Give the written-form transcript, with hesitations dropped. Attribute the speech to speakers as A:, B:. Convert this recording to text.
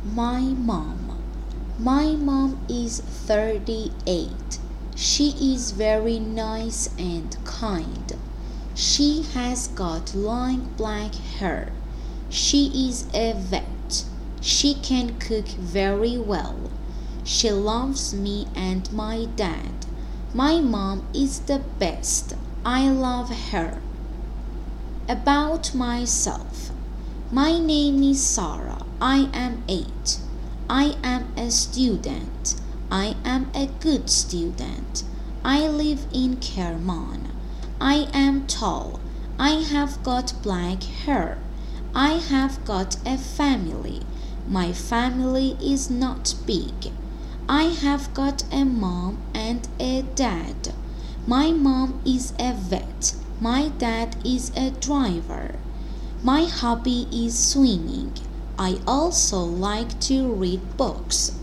A: My mom. My mom is 38. She is very nice and kind. She has got long black hair. She is a vet. She can cook very well. She loves me and my dad. My mom is the best. I love her. About myself. My name is Sarah. I am 8. I am a student. I am a good student. I live in Kerman. I am tall. I have got black hair. I have got a family. My family is not big. I have got a mom and a dad. My mom is a vet. My dad is a driver. My hobby is swimming. I also like to read books.